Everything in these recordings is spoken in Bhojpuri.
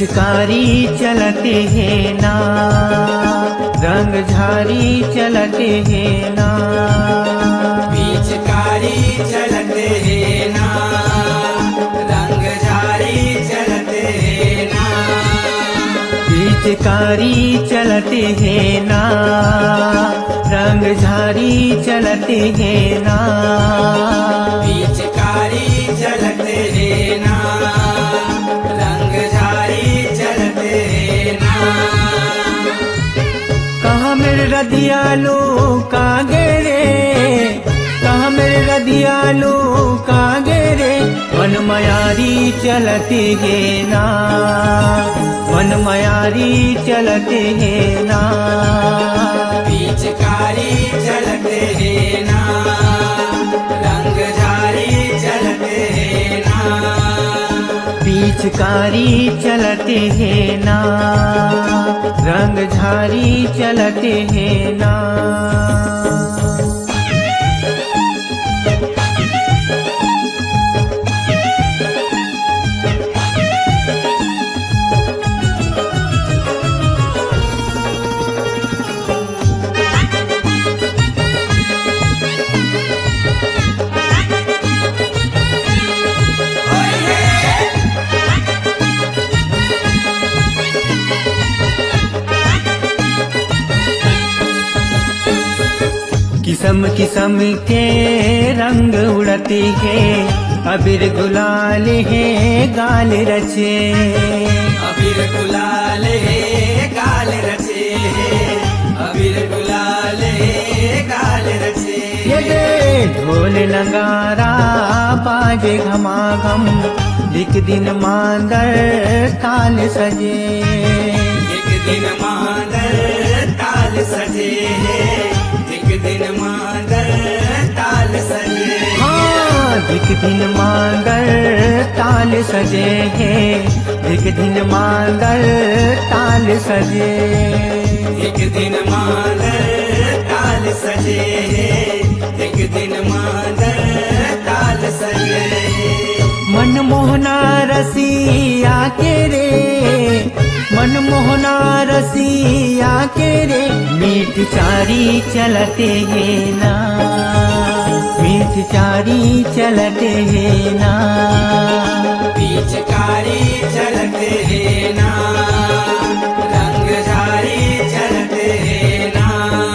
पिचकारी चलते हैं ना, रंग झारी चलते हैं ना। पिचकारी चलते हैं ना, रंग झारी चलते हैं ना। पिचकारी चलते हैं ना, रंग झारी चलते हैं ना। पिचकारी चलते हैं ना, रंग झारी चलते हैं ना। कहाँ मेरे रदियालो का गेरे, कहाँ मेरे रदियालो का गेरे। मन मयारी चलते हैं ना, मन मयारी चलते हैं ना। पिचकारी चलते हैं ना, रंग झारी चलते हैं ना। पिचकारी चलते हैं ना, रंग झारी चलते हैं ना। किस्म किस्म के रंग उड़ते हैं, अबीर गुलाल है गाल रचे। अबीर गुलाल है गाल रचे, अबीर गुलाल है गाल रचे। ये दे ढोल नगारा बाजे घमाघम, एक दिन मांदर ताल सजे। एक दिन मांदर ताल सजे, एक दिन मांदर ताल सजे। हाँ एक दिन मांदर ताल सजे है, एक दिन मांदर ताल सजे। एक दिन मांदर ताल सजे, एक दिन मांदर ताल सजे। मनमोहना रसिया के रे, मनमोहना रसिया के रे। मीठ चारी चलते हैं ना, मीठ चारी चलते हैं ना। पिचकारी चलते हैं ना, रंग झारी चलते हैं ना।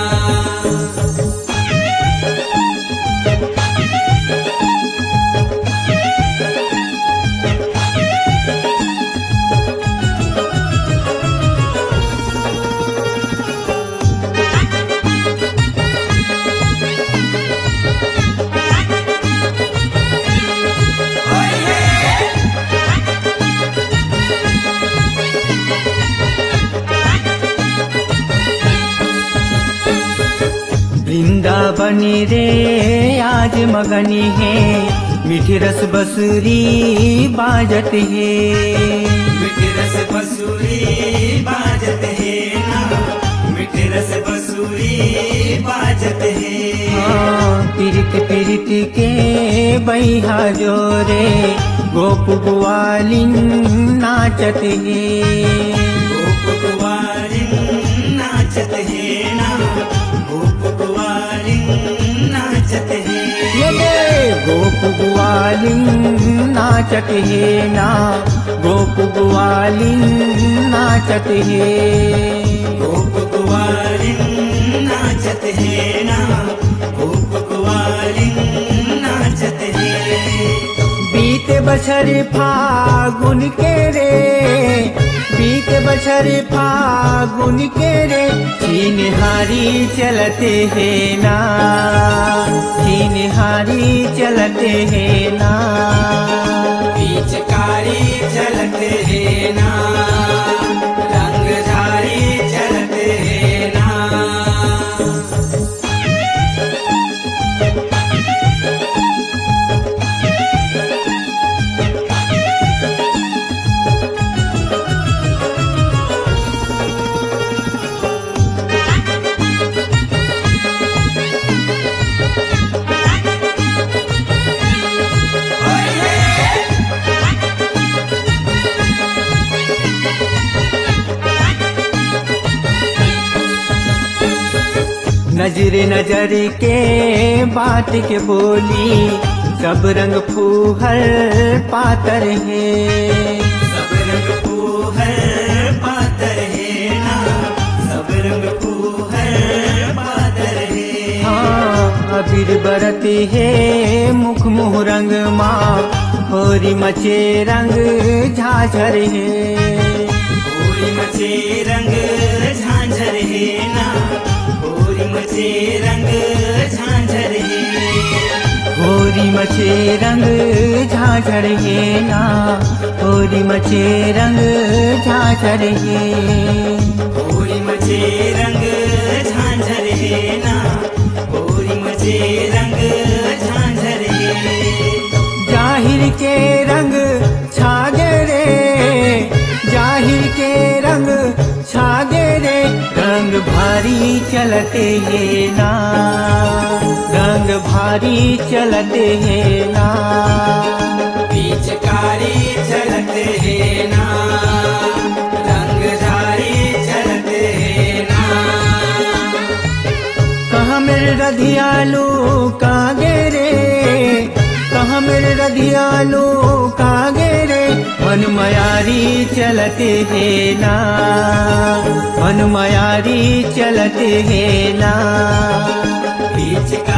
वृंदावन रे आज मगनी है, मीठी रस बसुरी बाजत है। मीठी रस बसुरी बाजत है ना, मीठी रस बसुरी बाजत है। हाँ पीरित पीरित के बैहा जोरे, गोप ग्वालिन नाचत है। गोप ग्वालिन नाचत है ना, गोप ग्वालिन नाचत है। ये गोप ग्वालिन नाचत है ना, गोप ग्वालिन नाचत है। गोप ग्वालिन नाचत है ना, गोप ग्वालिन नाचत है। बीते बछर फागुन के रे, बीते बछर फागुन के रे। छीन हारी चलते हैं ना, छीन हारी चलते हैं ना। पिचकारी चलते हैं ना, रंग झारी चलते हैं ना। नजरे नजर के बात के बोली सब रंग फूहर पातर है। सब रंग फूहर पातर है ना, सब रंग फूहर पातर है। हाँ अबीर बरती है मुख मुँह रंग माँ, होरी मचे रंग झाझर है। होरी मचे रंग झांझर है ना, होरी मचे रंग झांझर है। होरी मचे रंग झाझर है ना, होरी मचे रंग झाझर है। होरी मचे रंग झांझर है ना, होरी मचे रंग झांझर है। जाहिर के रंग छागे रे, जाहिर के रंग छागे रे, रंग भारी चलते है ना, रंग भारी चलते है ना। पिचकारी चलते है ना, रंगधारी चलते है ना। कहाँ मेरे रधियालू कागे रे, कहाँ मेरे रधियालू कागे रे, मन मयारी चलते है ना, मन मयारी चलते है ना। पिचकारी